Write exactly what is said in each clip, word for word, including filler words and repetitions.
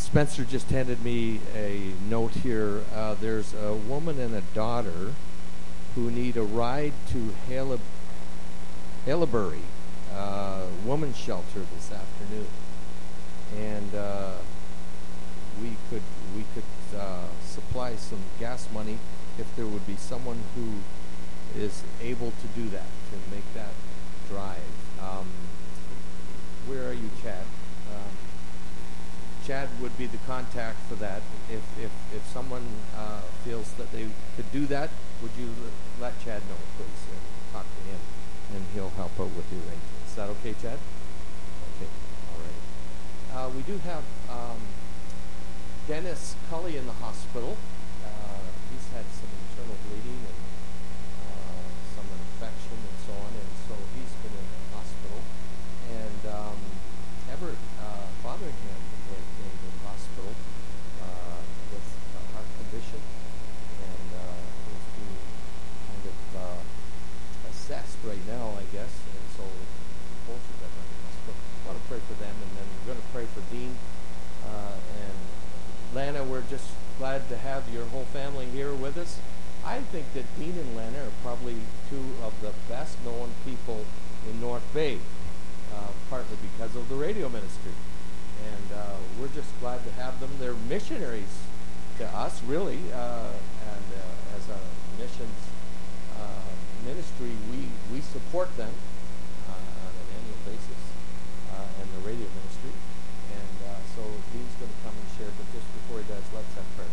Spencer just handed me a note here. Uh, there's a woman and a daughter who need a ride to Haleb- Haileybury uh, Women's Shelter this afternoon, and uh, we could we could uh, supply some gas money if there would be someone who is able to do that, to make that drive. Um, where are you, Chad? Um, Chad would be the contact for that. If if, if someone uh, feels that they could do that, would you l- let Chad know, please, and talk to him, and he'll help out with the arrangements. Is that okay, Chad? Okay, all right. Uh, we do have um, Dennis Cully in the hospital. Uh, he's had some internal bleeding and uh, some infection and so on, and so he's been in the hospital. And um, Everett uh, Fotheringham went into the hospital uh, with a heart condition and uh, is being kind of uh, assessed right now, I guess. And so both of them are in the hospital. I want to pray for them, and then we're going to pray for Dean. Uh, and Lana, we're just glad to have your whole family here with us. I think that Dean and Lana are probably two of the best known people in North Bay, uh, partly because of the radio ministry. And uh, we're just glad to have them. They're missionaries to us, really, uh, and uh, as a missions uh, ministry, we, we support them uh, on an annual basis uh, and the radio ministry. And uh, so Dean's going to come and share, but just before he does, let's have prayer.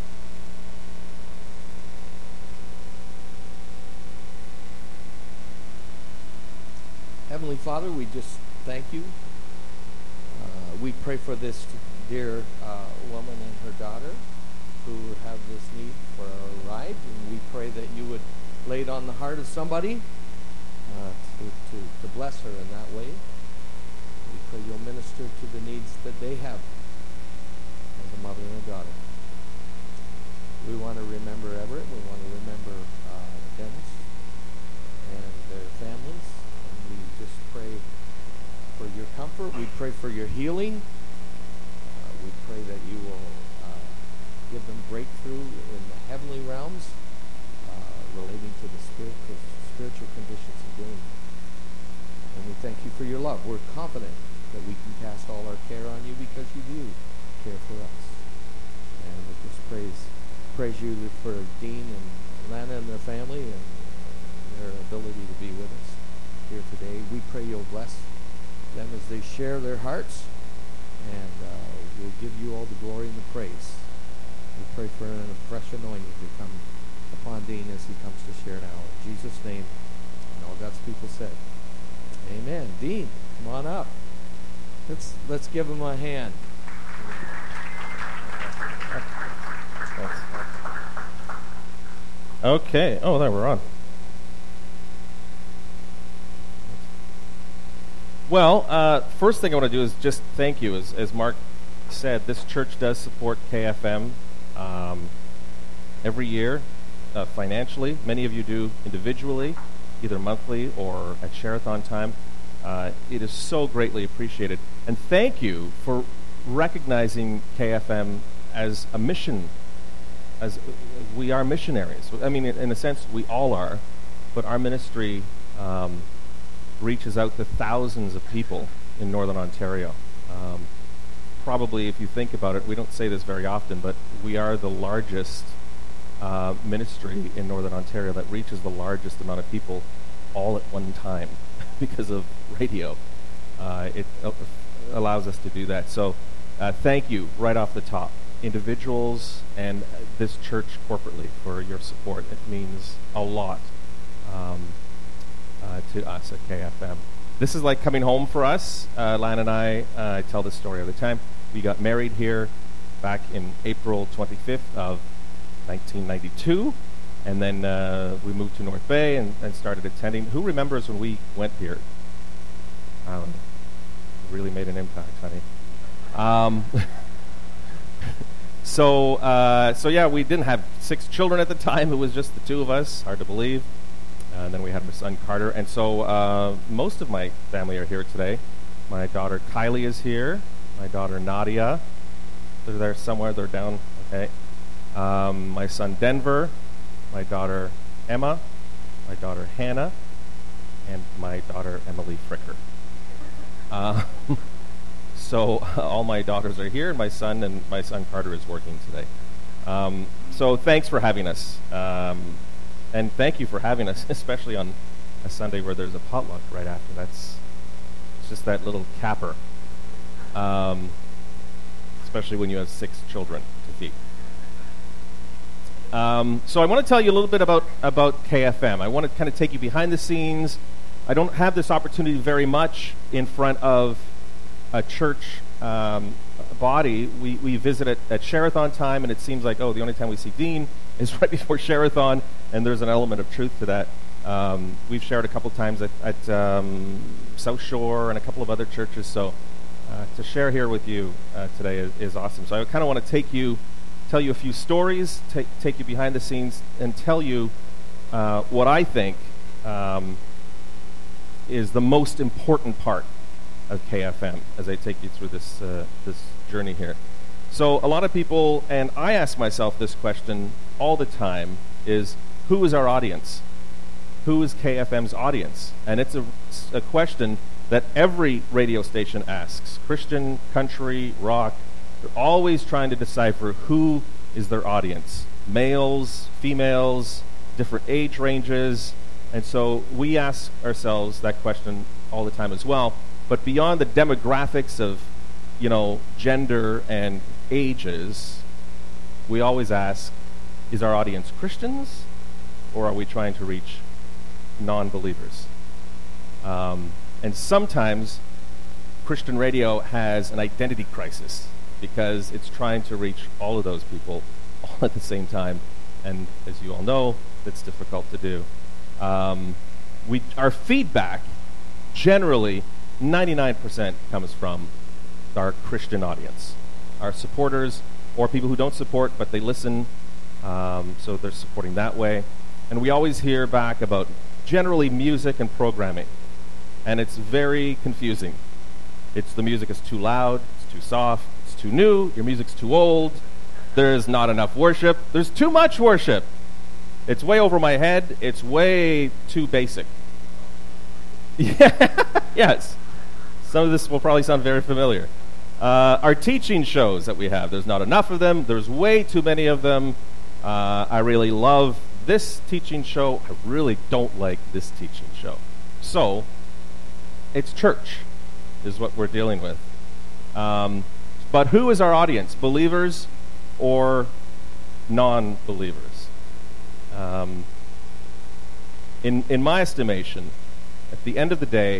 Heavenly Father, we just thank you. Uh, we pray for this dear uh, woman and her daughter who have this need for a ride, and we pray that you would lay it on the heart of somebody uh, to, to, to bless her in that way. We pray you'll minister to the needs that they have as a mother and a daughter. We want to remember Everett. We want to remember uh, Dennis and their families. And we just pray for your comfort. We pray for your healing. Uh, we pray that you will uh, give them breakthrough in the heavenly realms uh, relating to the spiritual, spiritual conditions of Dean. And we thank you for your love. We're confident that we can cast all our care on you because you do care for us. And we just praise praise you for Dean and Lana and their family and their ability to be with us here today. We pray you'll bless them as they share their hearts, and uh, we'll give you all the glory and the praise. We pray for a fresh anointing to come upon Dean as he comes to share now. In Jesus' name, and all God's people said, amen. Dean, come on up. Let's let's give him a hand. Okay. Oh, there we're on. Well, uh, first thing I want to do is just thank you. As, as Mark said, this church does support K F M um, every year uh, financially. Many of you do individually, either monthly or at Share-a-thon time. Uh, it is so greatly appreciated. And thank you for recognizing K F M as a mission, as we are missionaries. I mean, in, in a sense, we all are, but our ministry um, reaches out to thousands of people in Northern Ontario. Um, probably, if you think about it, we don't say this very often, but we are the largest uh, ministry in Northern Ontario that reaches the largest amount of people all at one time because of radio. Uh, it uh, allows us to do that. So uh, thank you right off the top, individuals and this church corporately, for your support. It means a lot um, uh, to us at K F M. This is like coming home for us. Uh, Lan and I uh, tell this story all the time. We got married here back in April twenty-fifth of nineteen ninety-two, and then uh, we moved to North Bay and, and started attending. Who remembers when we went here? I don't know. Really made an impact, honey. Um, so, uh, so yeah, we didn't have six children at the time. It was just the two of us. Hard to believe. Uh, and then we had my son Carter. And so uh, most of my family are here today. My daughter Kylie is here. My daughter Nadia. They're there somewhere. They're down. Okay. Um, my son Denver, my daughter Emma, my daughter Hannah, and my daughter Emily Fricker. Uh, so uh, all my daughters are here, and my son and my son Carter is working today. Um, so thanks for having us, um, and thank you for having us, especially on a Sunday where there's a potluck right after. That's it's just that little capper, um, especially when you have six children to feed. Um, so I want to tell you a little bit about, about K F M. I want to kind of take you behind the scenes. I don't have this opportunity very much in front of a church um, body. We, we visit at, at Share-a-thon time, and it seems like, oh, the only time we see Dean is right before Share-a-thon, and there's an element of truth to that. Um, we've shared a couple times at, at um, South Shore and a couple of other churches, so uh, to share here with you uh, today is, is awesome. So I kind of want to take you tell you a few stories, take, take you behind the scenes, and tell you uh, what I think um, is the most important part of K F M as I take you through this uh, this journey here. So a lot of people, and I ask myself this question all the time, is who is our audience? Who is K F M's audience? And it's a, a question that every radio station asks. Christian, country, rock, they're always trying to decipher who is their audience. Males, females, different age ranges. And so we ask ourselves that question all the time as well. But beyond the demographics of, you know, gender and ages, we always ask, is our audience Christians, or are we trying to reach non-believers? Um, and sometimes Christian radio has an identity crisis, because it's trying to reach all of those people all at the same time. And as you all know, it's difficult to do. Um, we, our feedback, generally, ninety-nine percent comes from our Christian audience, our supporters, or people who don't support, but they listen, um, so they're supporting that way. And we always hear back about generally music and programming, and it's very confusing. It's the music is too loud, it's too soft, too new, your music's too old, there's not enough worship, there's too much worship, it's way over my head, it's way too basic. Yeah. Yes, some of this will probably sound very familiar. Uh, our teaching shows that we have, there's not enough of them, there's way too many of them. uh, I really love this teaching show, I really don't like this teaching show. So it's church is what we're dealing with. Um, But who is our audience, believers or non-believers? Um, in, in my estimation, at the end of the day,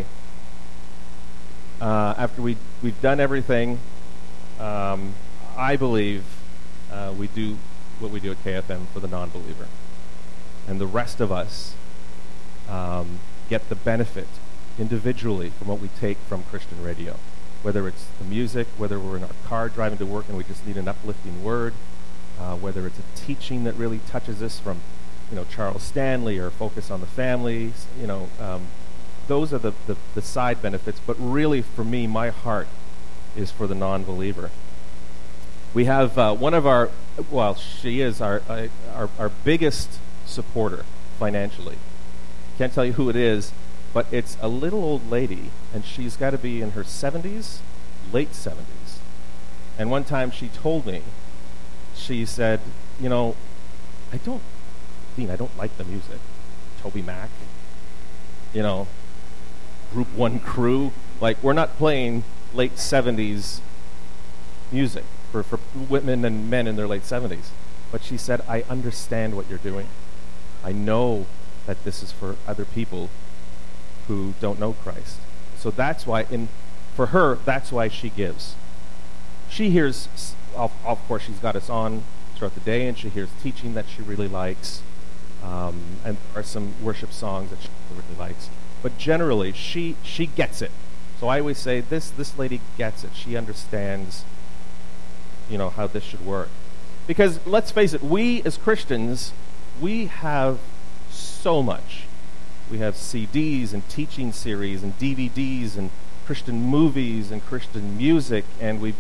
uh, after we, we've done everything, um, I believe uh, we do what we do at K F M for the non-believer. And the rest of us um, get the benefit individually from what we take from Christian radio. Whether it's the music, whether we're in our car driving to work and we just need an uplifting word, uh, whether it's a teaching that really touches us from, you know, Charles Stanley or Focus on the Family, you know, um, those are the, the, the side benefits. But really, for me, my heart is for the non-believer. We have uh, one of our, well, she is our, uh, our our biggest supporter financially. Can't tell you who it is, but it's a little old lady, and she's got to be in her seventies, late seventies. And one time she told me, she said, you know, I don't, Dean, I don't like the music. Toby Mac, you know, Group One Crew. Like, we're not playing late seventies music for, for women and men in their late seventies. But she said, I understand what you're doing. I know that this is for other people who don't know Christ. So that's why, in for her, that's why she gives. She hears, of, of course, she's got us on throughout the day, and she hears teaching that she really likes, um, and there are some worship songs that she really likes. But generally, she she gets it. So I always say, this this lady gets it. She understands, you know, how this should work. Because let's face it, we as Christians, we have so much. We have C Ds and teaching series and D V Ds and Christian movies and Christian music, and we've got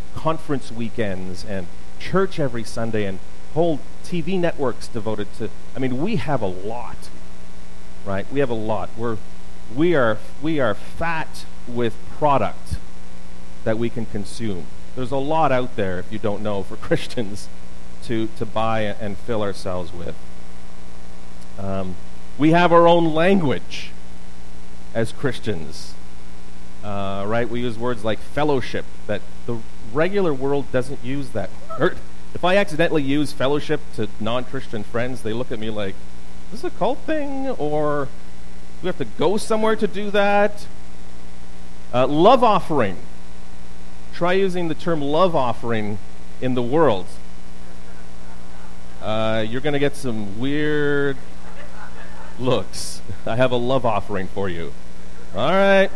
conference weekends and church every Sunday and whole T V networks devoted to, I mean, we have a lot, right? We have a lot. We're, we are, we are fat with product that we can consume. There's a lot out there, if you don't know, for Christians to, to buy and fill ourselves with. Um, we have our own language as Christians, uh, right? We use words like fellowship that the regular world doesn't use that word. If I accidentally use fellowship to non-Christian friends, they look at me like, is this a cult thing? Or do we have to go somewhere to do that? Uh, love offering. Try using the term love offering in the world. Uh, you're going to get some weird looks. I have a love offering for you. All right.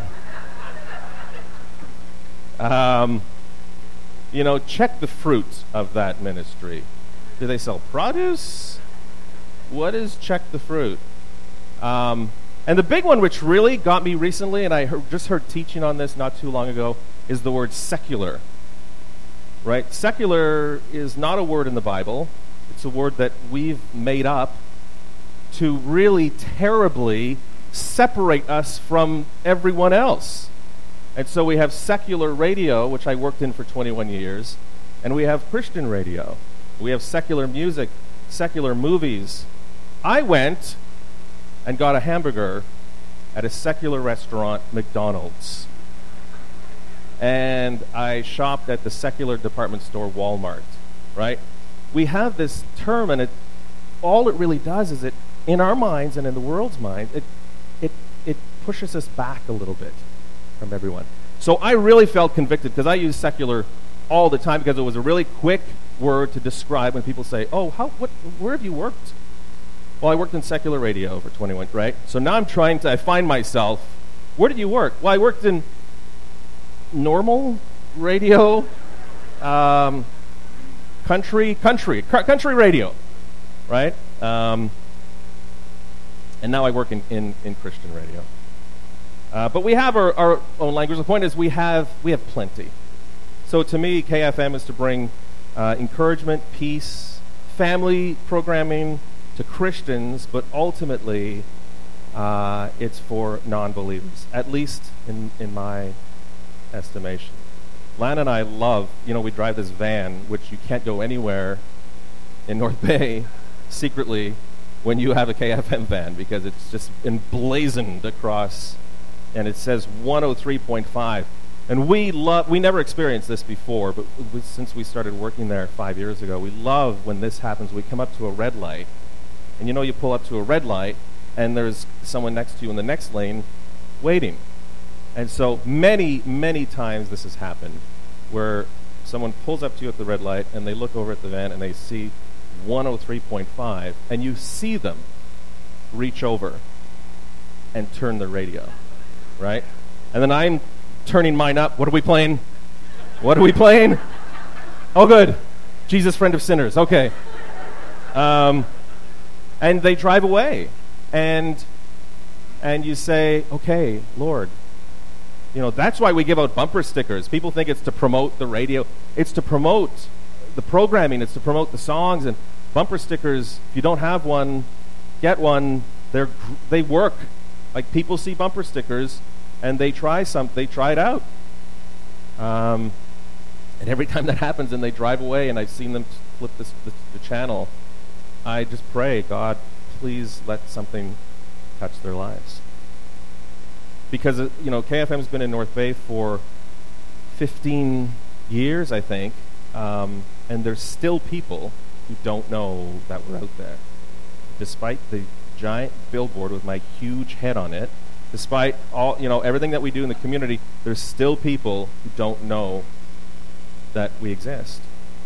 Um, you know, check the fruit of that ministry. Do they sell produce? What is check the fruit? Um, and the big one which really got me recently, and I heard, just heard teaching on this not too long ago, is the word secular. Right? Secular is not a word in the Bible. It's a word that we've made up to really terribly separate us from everyone else. And so we have secular radio, which I worked in for twenty-one years, and we have Christian radio. We have secular music, secular movies. I went and got a hamburger at a secular restaurant, McDonald's. And I shopped at the secular department store, Walmart, right? We have this term, and it all it really does is it, in our minds and in the world's mind, it it it pushes us back a little bit from everyone. So I really felt convicted because I use secular all the time because it was a really quick word to describe when people say, "Oh, how what where have you worked?" Well, I worked in secular radio for twenty-one, right? So now I'm trying to I find myself, where did you work? Well, I worked in normal radio, um, country, country, country radio, right? Um, and now I work in, in, in Christian radio. Uh, but we have our, our own language. The point is we have we have plenty. So to me, K F M is to bring uh, encouragement, peace, family programming to Christians, but ultimately uh, it's for non-believers, at least in, in my estimation. Lana and I love, you know, we drive this van, which you can't go anywhere in North Bay secretly when you have a K F M van because it's just emblazoned across, and it says one oh three point five. And we love, we never experienced this before, but we, since we started working there five years ago, we love when this happens. We come up to a red light, and you know you pull up to a red light, and there's someone next to you in the next lane waiting. And so many, many times this has happened where someone pulls up to you at the red light and they look over at the van and they see one oh three point five and you see them reach over and turn the radio, right? And then I'm turning mine up. What are we playing? What are we playing? Oh, good. Jesus, friend of sinners. Okay. Um, and they drive away. And and you say, okay, Lord, you know, that's why we give out bumper stickers. People think it's to promote the radio. It's to promote the programming. It's to promote the songs. And bumper stickers, if you don't have one, get one. They're they work. Like, people see bumper stickers and they try some. They try it out. Um, and every time that happens and they drive away and I've seen them flip this, the, the channel, I just pray, God, please let something touch their lives. Because, uh, you know, K F M's been in North Bay for fifteen years, I think, um, and there's still people who don't know that we're out there. Despite the giant billboard with my huge head on it, despite all, you know, everything that we do in the community, there's still people who don't know that we exist.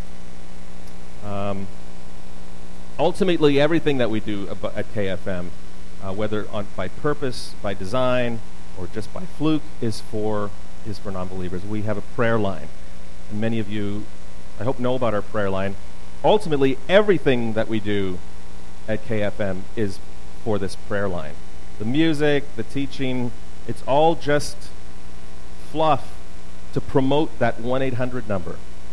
Um, ultimately, everything that we do ab- at K F M, uh, whether on by purpose, by design, or just by fluke, is for is for non-believers. We have a prayer line. And many of you, I hope, know about our prayer line. Ultimately, everything that we do at K F M is for this prayer line. The music, the teaching, it's all just fluff to promote that one eight hundred number.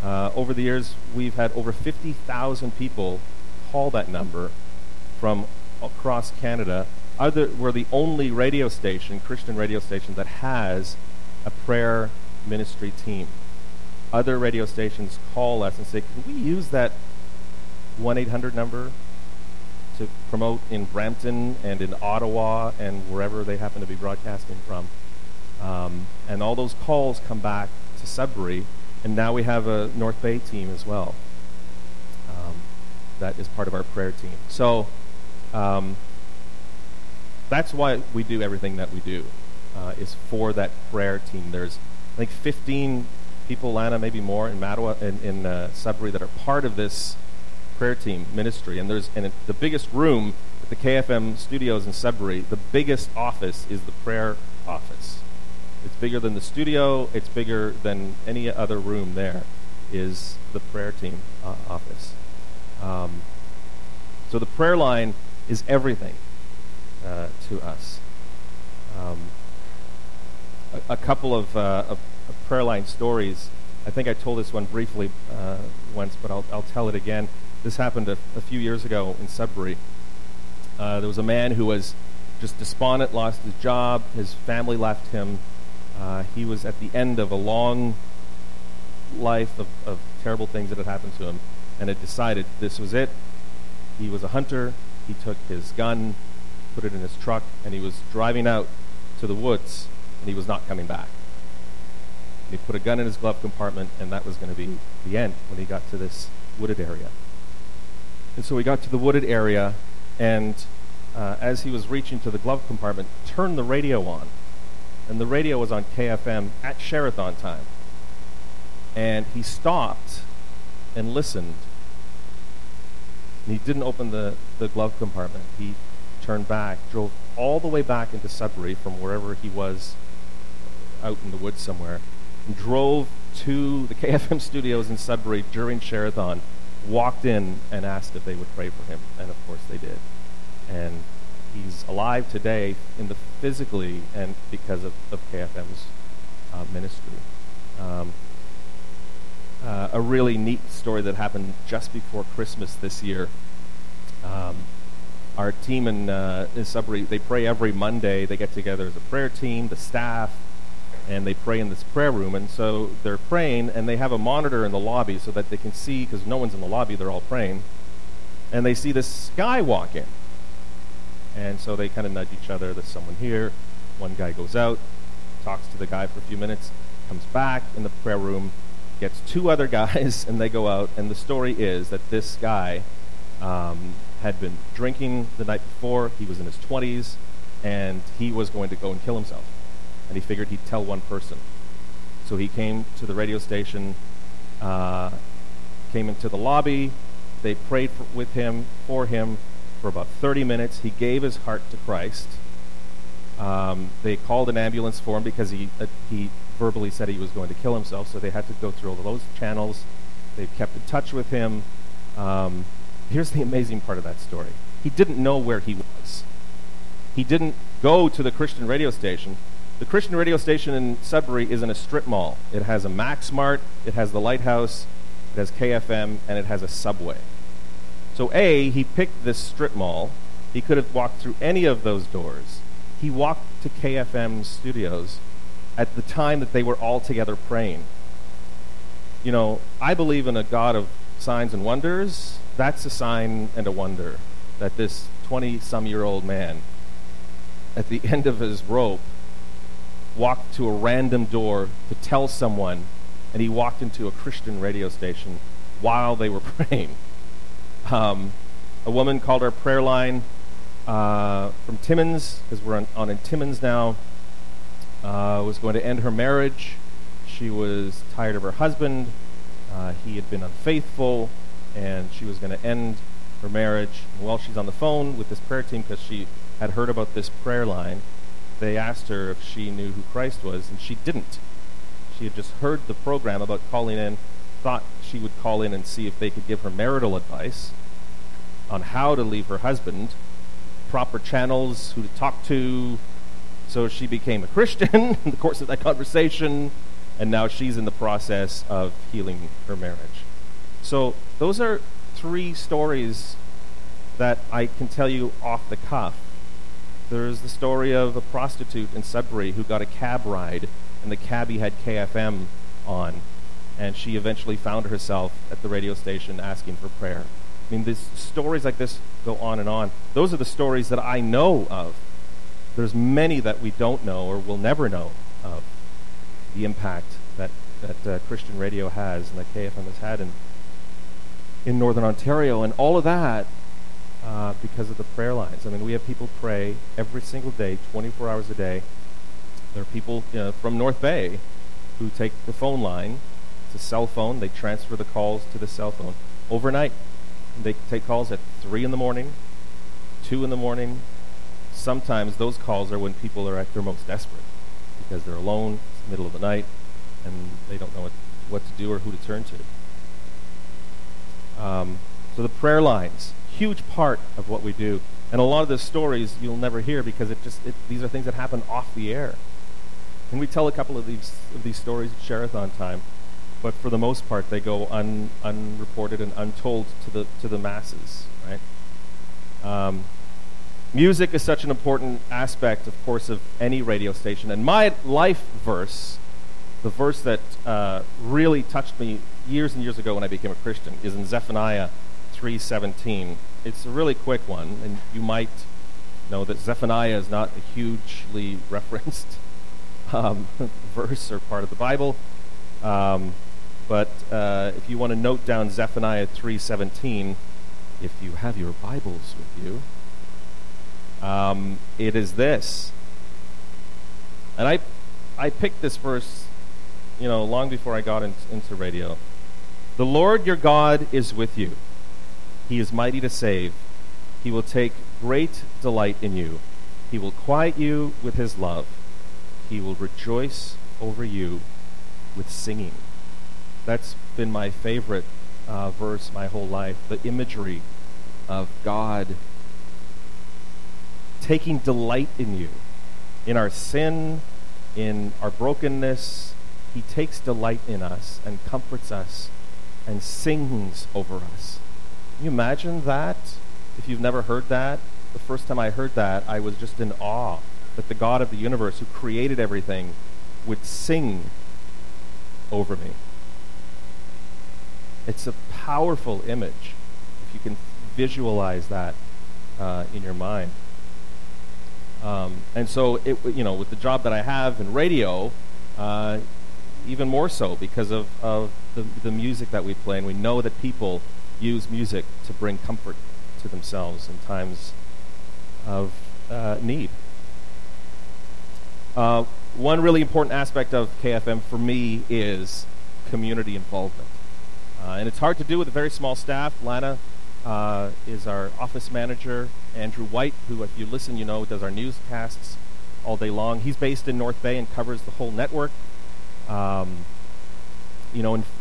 Uh, over the years, we've had over fifty thousand people call that number from across Canada. Other, we're the only radio station, Christian radio station, that has a prayer ministry team. Other radio stations call us and say, can we use that one eight hundred number to promote in Brampton and in Ottawa and wherever they happen to be broadcasting from? Um, and all those calls come back to Sudbury, and now we have a North Bay team as well. Um, that is part of our prayer team. So um, that's why we do everything that we do, uh, is for that prayer team. There's, I think, fifteen people, Lana, maybe more, in Mattawa, in, in uh, Sudbury, that are part of this prayer team ministry. And there's and it, the biggest room at the K F M studios in Sudbury, the biggest office is the prayer office. It's bigger than the studio. It's bigger than any other room there, is the prayer team uh, office. Um, so the prayer line is everything uh, to us. Um, a, a couple of, uh, of, of prayer line stories. I think I told this one briefly uh, once, but I'll, I'll tell it again. This happened a, a few years ago in Sudbury. Uh, there was a man who was just despondent, lost his job, his family left him. Uh, he was at the end of a long life of, of terrible things that had happened to him, and had decided this was it. He was a hunter. He took his gun, put it in his truck, and he was driving out to the woods, and he was not coming back. He put a gun in his glove compartment, and that was going to be the end when he got to this wooded area. And so he got to the wooded area, and uh, as he was reaching to the glove compartment, turned the radio on. And the radio was on K F M at Sherathon time. And he stopped and listened. And he didn't open the, the glove compartment. He turned back, drove all the way back into Sudbury from wherever he was out in the woods somewhere, and drove to the K F M studios in Sudbury during Sherathon, walked in and asked if they would pray for him. And of course they did. And he's alive today in the physically and because of, of K F M's uh, ministry. Um, uh, a really neat story that happened just before Christmas this year. Um, our team in, uh, in Sudbury, they pray every Monday. They get together as a prayer team, the staff, and they pray in this prayer room. And so they're praying, and they have a monitor in the lobby so that they can see, because no one's in the lobby, they're all praying. And they see this guy walk in. And so they kind of nudge each other. There's someone here. One guy goes out, talks to the guy for a few minutes, comes back in the prayer room, gets two other guys, and they go out. And the story is that this guy um, had been drinking the night before. He was in his twenties, and he was going to go and kill himself. And he figured he'd tell one person. So he came to the radio station, uh, came into the lobby. They prayed for, with him, for him, for about thirty minutes. He gave his heart to Christ. Um, they called an ambulance for him because he uh, he verbally said he was going to kill himself, so they had to go through all of those channels. They kept in touch with him. Um, here's the amazing part of that story. He didn't know where he was. He didn't go to the Christian radio station. The Christian radio station in Sudbury is in a strip mall. It has a Maxmart, it has the Lighthouse, it has K F M, and it has a Subway. So A, he picked this strip mall. He could have walked through any of those doors. He walked to K F M studios at the time that they were all together praying. You know, I believe in a God of signs and wonders. That's a sign and a wonder that this twenty-some-year-old man, at the end of his rope, walked to a random door to tell someone, and he walked into a Christian radio station while they were praying. Um, a woman called our prayer line uh, from Timmins, because we're on, on in Timmins now, uh, was going to end her marriage. She was tired of her husband. Uh, he had been unfaithful, and she was going to end her marriage. And while she's on the phone with this prayer team, because she had heard about this prayer line, they asked her if she knew who Christ was, and she didn't. She had just heard the program about calling in, thought she would call in and see if they could give her marital advice on how to leave her husband, proper channels, who to talk to. So she became a Christian in the course of that conversation, and now she's in the process of healing her marriage. So those are three stories that I can tell you off the cuff. There's the story of a prostitute in Sudbury who got a cab ride, and the cabbie had K F M on, and she eventually found herself at the radio station asking for prayer. I mean, these stories like this go on and on. Those are the stories that I know of. There's many that we don't know or will never know of, the impact that, that uh, Christian radio has and that K F M has had in, in Northern Ontario, and all of that uh, because of the prayer lines. I mean, we have people pray every single day, twenty-four hours a day. There are people uh, from North Bay who take the phone line. It's a cell phone. They transfer the calls to the cell phone overnight. They take calls at three in the morning, two in the morning. Sometimes those calls are when people are at their most desperate because they're alone, it's the middle of the night, and they don't know what, what to do or who to turn to. Um, so the prayer lines, huge part of what we do. And a lot of the stories you'll never hear because it just it, these are things that happen off the air. And we tell a couple of these of these stories at Share-a-thon time, but for the most part they go un, unreported and untold to the to the masses, right? Um, music is such an important aspect, of course, of any radio station. And my life verse, the verse that uh, really touched me years and years ago when I became a Christian, is in Zephaniah three seventeen. It's a really quick one, and you might know that Zephaniah is not a hugely referenced um, verse or part of the Bible. Um, but uh, if you want to note down Zephaniah three seventeen, if you have your Bibles with you, um, it is this. And I, I picked this verse, you know, long before I got in, into radio. The Lord your God is with you. He is mighty to save. He will take great delight in you. He will quiet you with his love. He will rejoice over you with singing. That's been my favorite uh, verse my whole life. The imagery of God taking delight in you. In our sin, in our brokenness, he takes delight in us and comforts us and sings over us. Can you imagine that? If you've never heard that, the first time I heard that, I was just in awe that the God of the universe who created everything would sing over me. It's a powerful image if you can visualize that uh, in your mind. Um, and so, it, you know, with the job that I have in radio, uh, even more so because of, of the, the music that we play, and we know that people use music to bring comfort to themselves in times of uh, need. Uh, one really important aspect of K F M for me is community involvement. Uh, and it's hard to do with a very small staff. Lana uh, is our office manager. Andrew White, who, if you listen, you know, does our newscasts all day long. He's based in North Bay and covers the whole network. Um, you know, and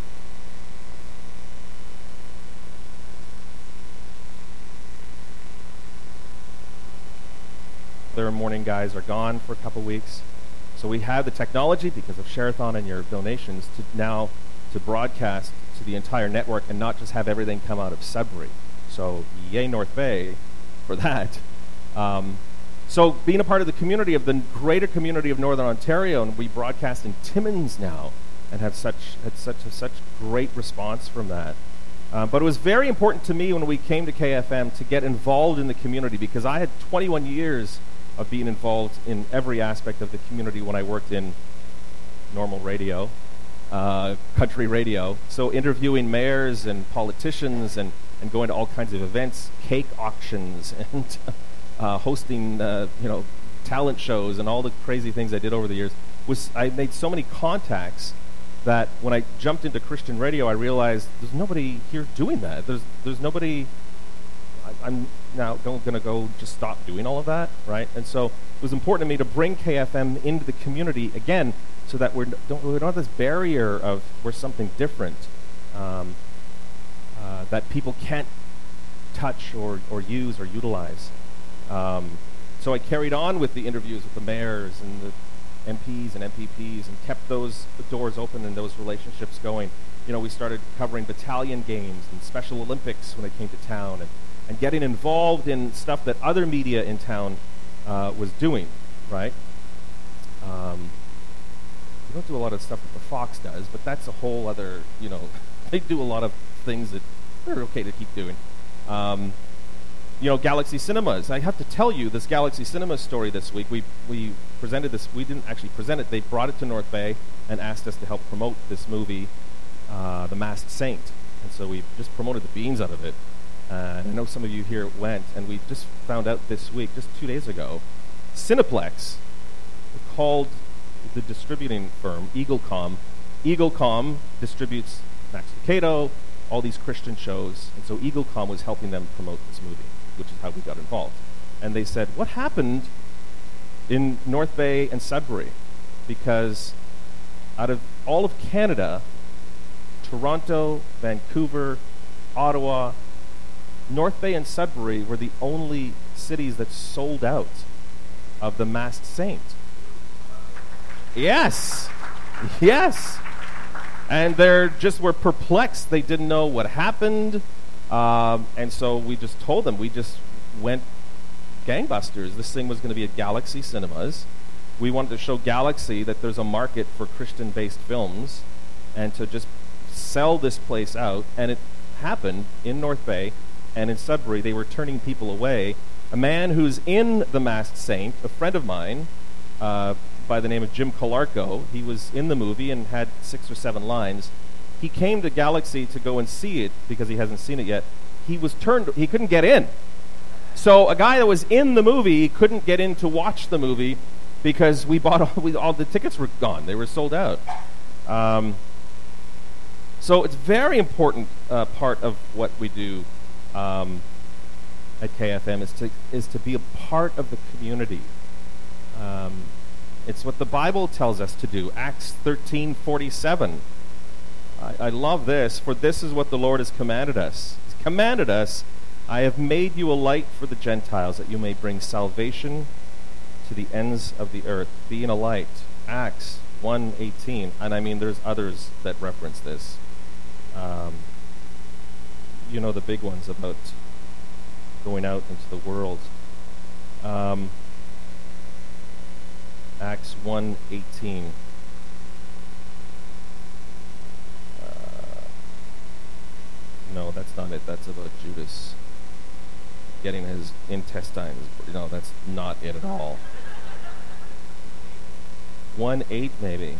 their morning guys are gone for a couple weeks. So we have the technology, because of Share-a-thon and your donations, to now to broadcast to the entire network and not just have everything come out of Sudbury. So yay North Bay for that. Um, so being a part of the community, of the greater community of Northern Ontario, and we broadcast in Timmins now and have such had such a, such great response from that. Uh, but it was very important to me when we came to K F M to get involved in the community, because I had twenty-one years of being involved in every aspect of the community when I worked in normal radio, uh, country radio. So interviewing mayors and politicians and, and going to all kinds of events, cake auctions, and uh, hosting uh, you know talent shows and all the crazy things I did over the years. Was I made so many contacts that when I jumped into Christian radio, I realized there's nobody here doing that. There's there's nobody. I, I'm now going to go just stop doing all of that, right? And so it was important to me to bring K F M into the community again, so that we're don't, we don't have this barrier of we're something different um, uh, that people can't touch or, or use or utilize. Um, so I carried on with the interviews with the mayors and the M Ps and M P Ps and kept those doors open and those relationships going. You know, we started covering battalion games and Special Olympics when it came to town, and, and getting involved in stuff that other media in town uh, was doing, right? Um, we don't do a lot of stuff that the Fox does, but that's a whole other, you know, they do a lot of things that they're okay to keep doing. Um, you know, Galaxy Cinemas. I have to tell you this Galaxy Cinemas story this week. We we presented this. We didn't actually present it. They brought it to North Bay and asked us to help promote this movie, uh, The Masked Saint. And so we just promoted the beans out of it. Uh, and I know some of you here went, and we just found out this week, just two days ago, Cineplex called the distributing firm, Eaglecom. Eaglecom distributes Max Lucado, all these Christian shows, and so Eaglecom was helping them promote this movie, which is how we got involved. And they said, what happened in North Bay and Sudbury? Because out of all of Canada, Toronto, Vancouver, Ottawa, North Bay and Sudbury were the only cities that sold out of The Masked Saint. Yes. Yes. And they just were perplexed. They didn't know what happened. Um, and so we just told them, we just went gangbusters. This thing was going to be at Galaxy Cinemas. We wanted to show Galaxy that there's a market for Christian-based films and to just sell this place out. And it happened in North Bay and in Sudbury. They were turning people away. A man who's in The Masked Saint, a friend of mine, uh, by the name of Jim Calarco. He was in the movie and had six or seven lines. He came to Galaxy to go and see it because he hasn't seen it yet. He was turned, he couldn't get in. So a guy that was in the movie couldn't get in to watch the movie because we bought all, we, all the tickets were gone. They were sold out. Um, so it's a very important uh, part of what we do um, at K F M is to is to be a part of the community. Um, It's what the Bible tells us to do. Acts thirteen forty-seven. I, I love this. For this is what the Lord has commanded us. He's commanded us, I have made you a light for the Gentiles, that you may bring salvation to the ends of the earth. Being a light. Acts one eighteen. And I mean, there's others that reference this. Um, you know the big ones about going out into the world. Um... Acts one eighteen. Uh, no, that's not it. That's about Judas getting his intestines. No, that's not it at all. one eight maybe.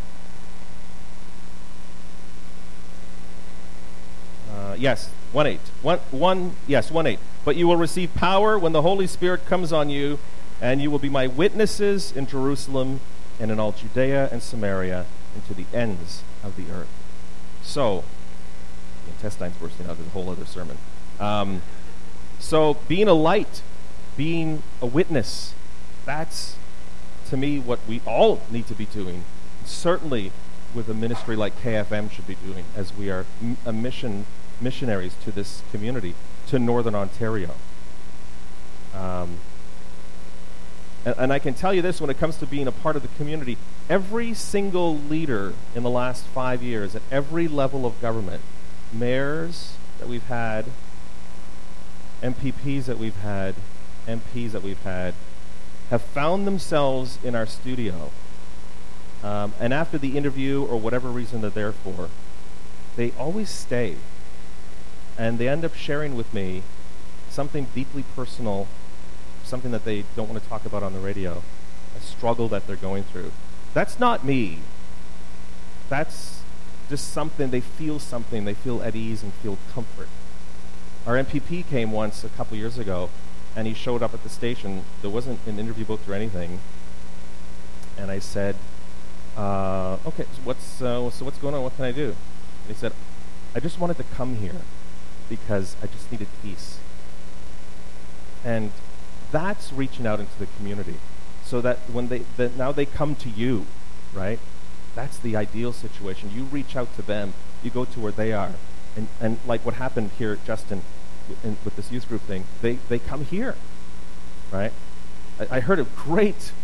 Uh, yes, one eight. One, one, yes, one eight. But you will receive power when the Holy Spirit comes on you, and you will be my witnesses in Jerusalem and in all Judea and Samaria and to the ends of the earth. So, the intestines bursting out is a whole other sermon. Um, so, being a light, being a witness, that's, to me, what we all need to be doing. Certainly, with a ministry like K F M should be doing, as we are m- a mission missionaries to this community, to Northern Ontario. Um, and, and I can tell you this, when it comes to being a part of the community, every single leader in the last five years at every level of government, mayors that we've had, M P Ps that we've had, M Ps that we've had, have found themselves in our studio. Um, and after the interview, or whatever reason they're there for, they always stay. And they end up sharing with me something deeply personal, something that they don't want to talk about on the radio, a struggle that they're going through. That's not me. That's just something, they feel something, they feel at ease and feel comfort. Our M P P came once a couple years ago, and he showed up at the station. There wasn't an interview booked or anything. And I said, uh, okay, so what's, uh, so what's going on? What can I do? And he said, I just wanted to come here because I just needed peace. And that's reaching out into the community, so that when they that now they come to you, right? That's the ideal situation. You reach out to them. You go to where they are, and and like what happened here, Justin, in, with this youth group thing. They they come here, right? I, I heard a great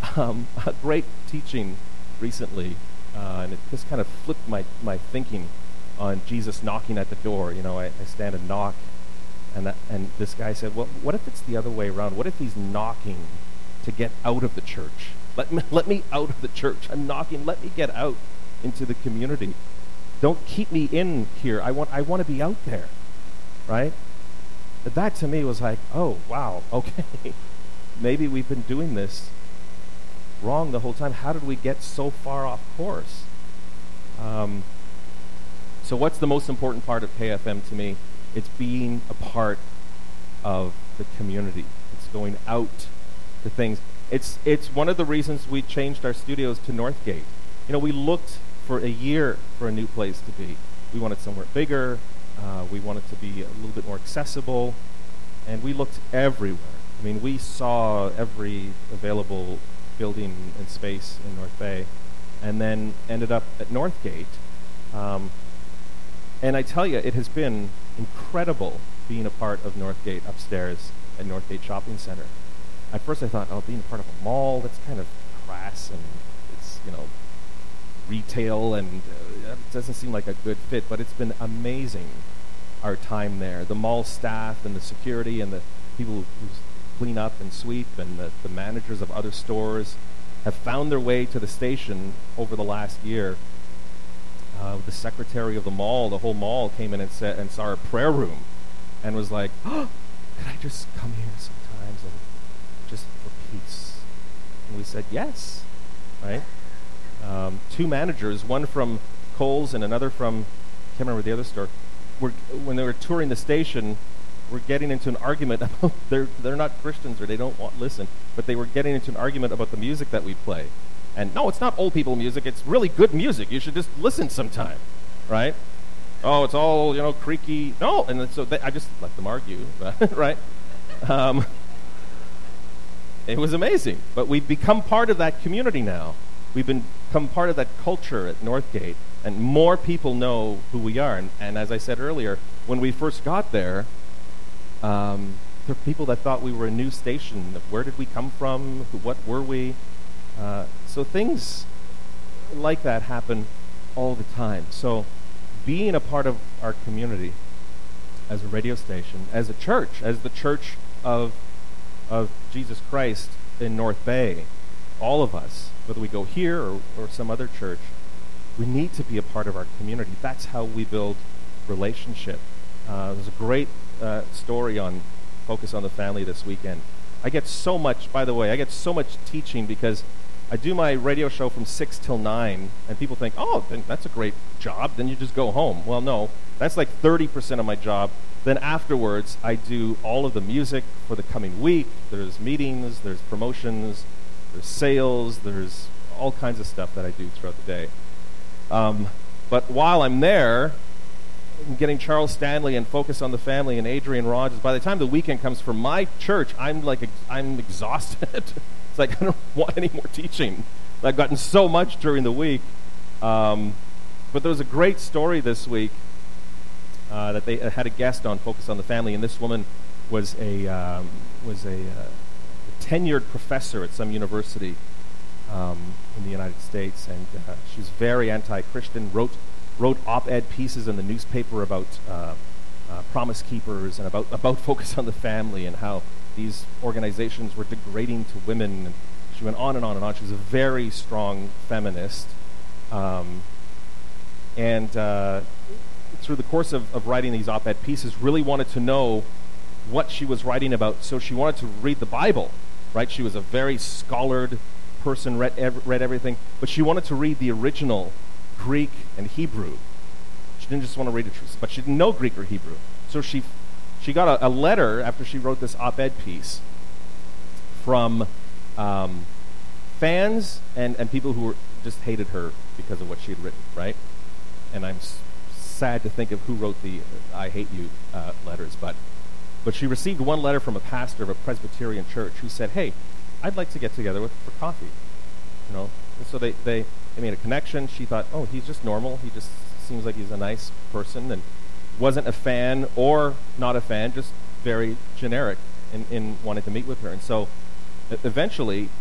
um, a great teaching recently, uh, and it just kind of flipped my, my thinking on Jesus knocking at the door. You know, I, I stand and knock, and that, and this guy said, well, what if it's the other way around? What if he's knocking to get out of the church? Let me, let me out of the church. I'm knocking. Let me get out into the community. Don't keep me in here. I want I want to be out there, right? That to me was like, oh, wow, okay. Maybe we've been doing this wrong the whole time. How did we get so far off course? Um, so what's the most important part of K F M to me? It's being a part of the community. It's going out to things. It's it's one of the reasons we changed our studios to Northgate. You know, we looked for a year for a new place to be. We wanted somewhere bigger. Uh, we wanted to be a little bit more accessible. And we looked everywhere. I mean, we saw every available building and space in North Bay, and then ended up at Northgate. Um, and I tell you, it has been incredible being a part of Northgate upstairs at Northgate Shopping Center. At first I thought, oh, being a part of a mall, that's kind of crass, and it's, you know, retail, and uh, it doesn't seem like a good fit, but it's been amazing, our time there. The mall staff and the security and the people who, who clean up and sweep and the, the managers of other stores have found their way to the station over the last year. Uh, the secretary of the mall, the whole mall, came in and, said, and saw our prayer room and was like, oh, could I just come here sometimes and just for peace? And we said, yes, right? Um, two managers, one from Kohl's and another from, I can't remember the other store, were, when they were touring the station, were getting into an argument about, they're, they're not Christians or they don't want listen, but they were getting into an argument about the music that we play. And no, it's not old people music, it's really good music. You should just listen sometime, right? Oh, it's all, you know, creaky. No, and so they, I just let them argue, right? Um, it was amazing. But we've become part of that community now. We've been, become part of that culture at Northgate, and more people know who we are. And, and as I said earlier, when we first got there, um, there were people that thought we were a new station. Where did we come from? Who, what were we? Uh, so things like that happen all the time. So being a part of our community as a radio station, as a church, as the church of of Jesus Christ in North Bay, all of us, whether we go here or, or some other church, we need to be a part of our community. That's how we build relationship. Uh, there's a great uh, story on Focus on the Family this weekend. I get so much, by the way, I get so much teaching because I do my radio show from six till nine, and people think, oh, then that's a great job, then you just go home. Well, no, that's like thirty percent of my job. Then afterwards, I do all of the music for the coming week. There's meetings, there's promotions, there's sales, there's all kinds of stuff that I do throughout the day. Um, but while I'm there, I'm getting Charles Stanley and Focus on the Family and Adrian Rogers. By the time the weekend comes for my church, I'm like, ex- I'm exhausted. It's like, I don't want any more teaching. I've gotten so much during the week. Um, but there was a great story this week uh, that they uh, had a guest on Focus on the Family, and this woman was a um, was a, uh, a tenured professor at some university um, in the United States, and uh, she's very anti-Christian. wrote wrote op-ed pieces in the newspaper about uh, uh, Promise Keepers and about about Focus on the Family and how these organizations were degrading to women. And she went on and on and on. She was a very strong feminist. Um, and uh, through the course of, of writing these op-ed pieces, really wanted to know what she was writing about. So she wanted to read the Bible, right? She was a very scholared person, read, ev- read everything. But she wanted to read the original Greek and Hebrew. She didn't just want to read the truth, but she didn't know Greek or Hebrew. So she She got a, a letter after she wrote this op-ed piece from um, fans and, and people who were, just hated her because of what she had written, right? And I'm s- sad to think of who wrote the uh, I hate you uh, letters, but but she received one letter from a pastor of a Presbyterian church who said, hey, I'd like to get together with for coffee, you know? And so they, they, they made a connection. She thought, oh, he's just normal. He just seems like he's a nice person, and wasn't a fan or not a fan, just very generic in, in wanting to meet with her. And so e- eventually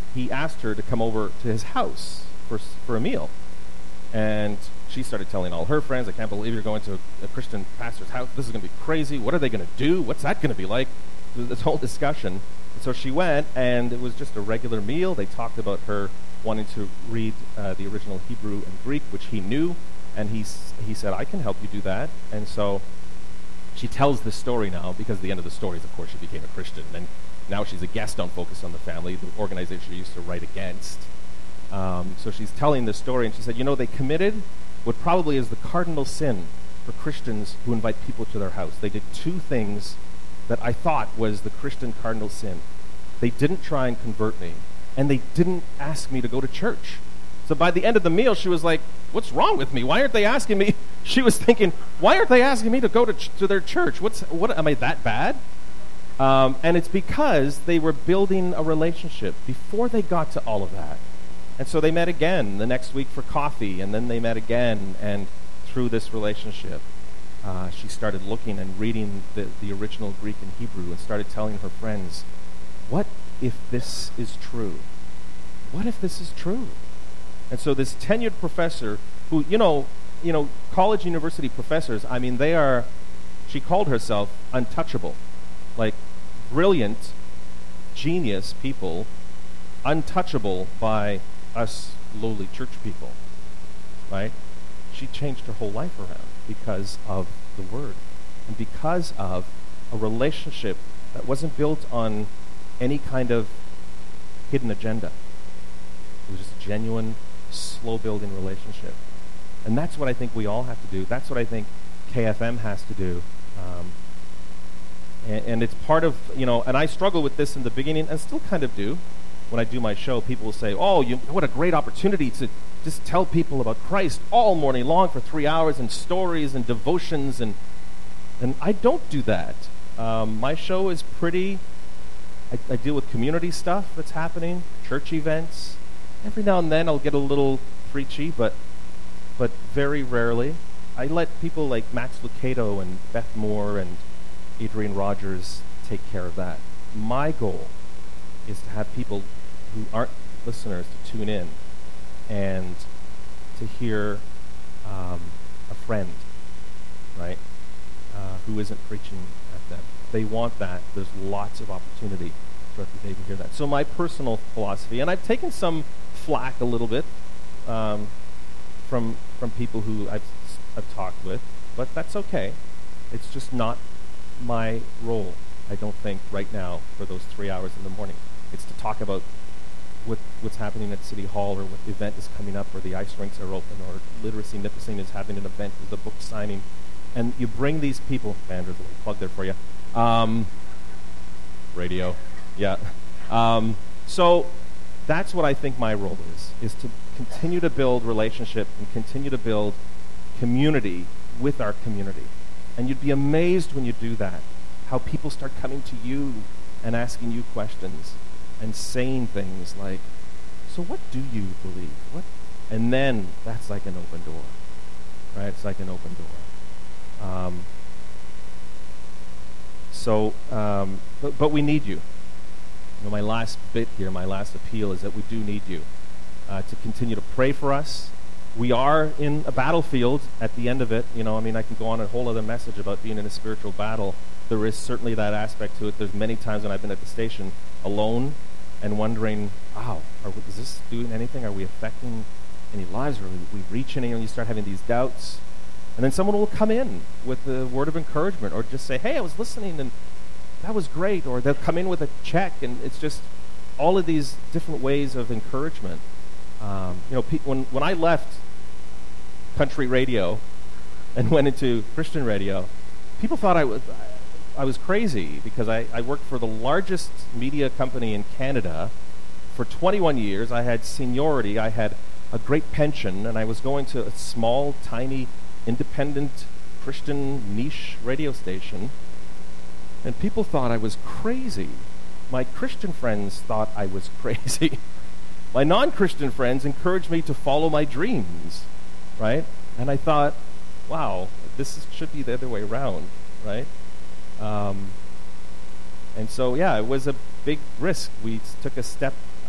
he asked her to come over to his house for for a meal. And she started telling all her friends, I can't believe you're going to a, a Christian pastor's house. This is going to be crazy. What are they going to do? What's that going to be like? This whole discussion. And so she went, and it was just a regular meal. They talked about her wanting to read uh, the original Hebrew and Greek, which he knew. And he, he said, I can help you do that. And so she tells this story now, because the end of the story is, of course, she became a Christian. And now she's a guest on Focus on the Family, the organization she used to write against. Um, so she's telling this story, and she said, you know, they committed what probably is the cardinal sin for Christians who invite people to their house. They did two things that I thought was the Christian cardinal sin. They didn't try and convert me, and they didn't ask me to go to church. So by the end of the meal, she was like, what's wrong with me? Why aren't they asking me? She was thinking, why aren't they asking me to go to ch- to their church? What's what? Am I that bad? Um, and it's because they were building a relationship before they got to all of that. And so they met again the next week for coffee, and then they met again, and through this relationship, uh, she started looking and reading the, the original Greek and Hebrew and started telling her friends, what if this is true? What if this is true? And so this tenured professor who, you know, you know, college university professors, I mean, they are, she called herself untouchable, like brilliant, genius people, untouchable by us lowly church people, right? She changed her whole life around because of the Word and because of a relationship that wasn't built on any kind of hidden agenda. It was just a genuine, slow-building relationship. And that's what I think we all have to do. That's what I think K F M has to do. Um, and, and it's part of, you know, and I struggle with this in the beginning and still kind of do. When I do my show, people will say, oh, you, what a great opportunity to just tell people about Christ all morning long for three hours and stories and devotions. And and I don't do that. Um, my show is pretty, I, I deal with community stuff that's happening, church events. Every now and then I'll get a little preachy, but but very rarely. I let people like Max Lucado and Beth Moore and Adrian Rogers take care of that. My goal is to have people who aren't listeners to tune in and to hear um, a friend, right, uh, who isn't preaching at them. They want that. There's lots of opportunity throughout the day to hear that. So my personal philosophy, and I've taken some flack a little bit um, from from people who I've, I've talked with, but that's okay. It's just not my role, I don't think, right now for those three hours in the morning. It's to talk about what what's happening at City Hall, or what event is coming up, or the ice rinks are open, or Literacy Nipissing is having an event with a book signing. And you bring these people, Vander's a little plug there for you, um, radio, yeah. Um, so that's what I think my role is, is to continue to build relationship and continue to build community with our community. And you'd be amazed when you do that, how people start coming to you and asking you questions and saying things like, so what do you believe? What? And then that's like an open door, right? It's like an open door. Um, so, um, but, but we need you. You know, my last bit here, my last appeal is that we do need you uh, to continue to pray for us. We are in a battlefield at the end of it. You know, I mean, I can go on a whole other message about being in a spiritual battle. There is certainly that aspect to it. There's many times when I've been at the station alone and wondering, wow, are we, is this doing anything? Are we affecting any lives? Are we, we reaching any? And you start having these doubts. And then someone will come in with a word of encouragement, or just say, hey, I was listening and that was great. Or they'll come in with a check, and it's just all of these different ways of encouragement. Um, you know, pe- when, when I left country radio and went into Christian radio, people thought I was... I was crazy because I, I worked for the largest media company in Canada for twenty-one years. I had seniority, I had a great pension, and I was going to a small, tiny, independent, Christian niche radio station. And people thought I was crazy. My Christian friends thought I was crazy. My non-Christian friends encouraged me to follow my dreams, right? And I thought, wow, this is, should be the other way around, right? Um, and so, yeah, it was a big risk. We took a step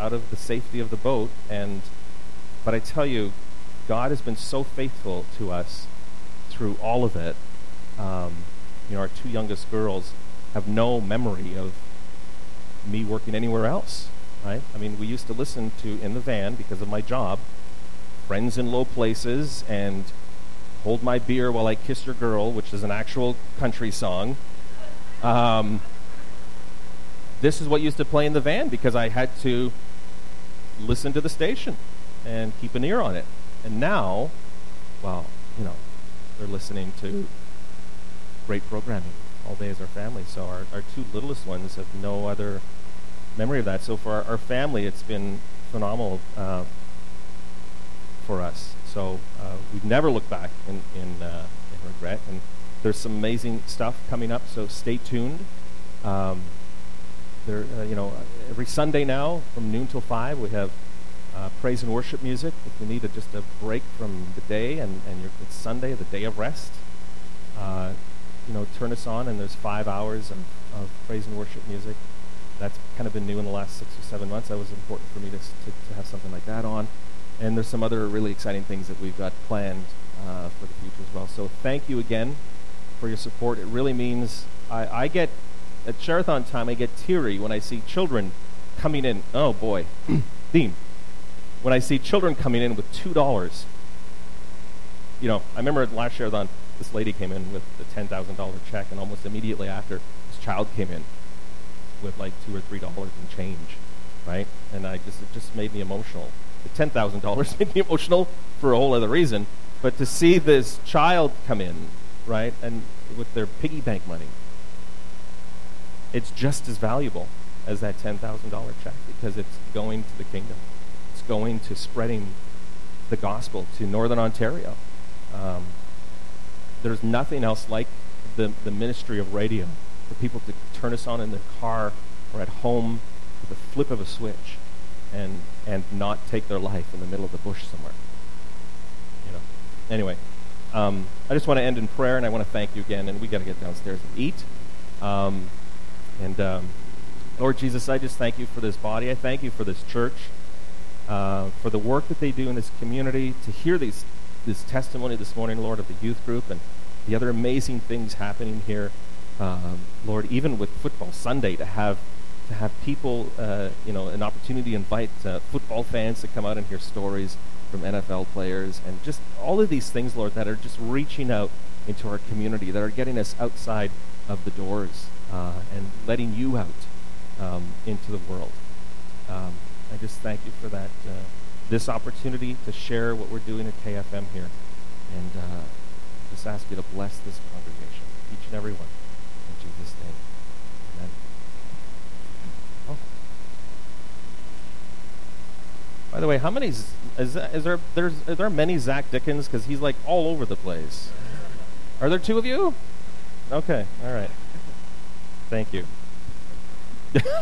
out of the safety of the boat. And but I tell you, God has been so faithful to us through all of it. Um, you know, our two youngest girls have no memory of me working anywhere else, right? I mean, we used to listen to, in the van, because of my job, Friends in Low Places and Hold My Beer While I Kiss Your Girl, which is an actual country song. Um, this is what used to play in the van because I had to listen to the station and keep an ear on it. And now, well, you know, they're listening to great programming all day as our family. So our, our two littlest ones have no other memory of that. So for our, our family, it's been phenomenal uh, for us. So uh, we've never looked back in, in, uh, in regret. And there's some amazing stuff coming up, so stay tuned. Um, there, uh, you know, every Sunday now from noon till five, we have uh, praise and worship music. If you need a, just a break from the day and, and you're, it's Sunday, the day of rest, uh, you know, turn us on, and there's five hours of, of praise and worship music. That's kind of been new in the last six or seven months. That was important for me to, to, to have something like that on. And there's some other really exciting things that we've got planned uh, for the future as well. So thank you again for your support. It really means I, I get, at Share-a-thon time, I get teary when I see children coming in. Oh, boy. Dean. When I see children coming in with two dollars. You know, I remember at last Share-a-thon, this lady came in with a ten thousand dollars check, and almost immediately after, this child came in with like two or three dollars in change, right? And I just it just made me emotional. The ten thousand dollars made me emotional for a whole other reason, but to see this child come in, right, and with their piggy bank money, it's just as valuable as that ten thousand dollars check because it's going to the kingdom. It's going to spreading the gospel to Northern Ontario. Um, there's nothing else like the, the ministry of radio for people to turn us on in their car or at home with the flip of a switch and and not take their life in the middle of the bush somewhere. You know. Anyway, um, I just want to end in prayer, and I want to thank you again. And we got to get downstairs and eat. Um, and um, Lord Jesus, I just thank you for this body. I thank you for this church, uh, for the work that they do in this community. To hear these this testimony this morning, Lord, of the youth group and the other amazing things happening here, um, Lord, even with Football Sunday, to have to have people, uh, you know, an opportunity to invite uh, football fans to come out and hear stories from N F L players, and just all of these things, Lord, that are just reaching out into our community, that are getting us outside of the doors uh, and letting you out um, into the world. Um, I just thank you for that, uh, this opportunity to share what we're doing at K F M here, and uh, just ask you to bless this congregation, each and every one, in Jesus' name. Amen. Oh. By the way, how many is, is there? There's are there many Zach Dickens? Because he's like all over the place. Are there two of you? Okay, all right. Thank you.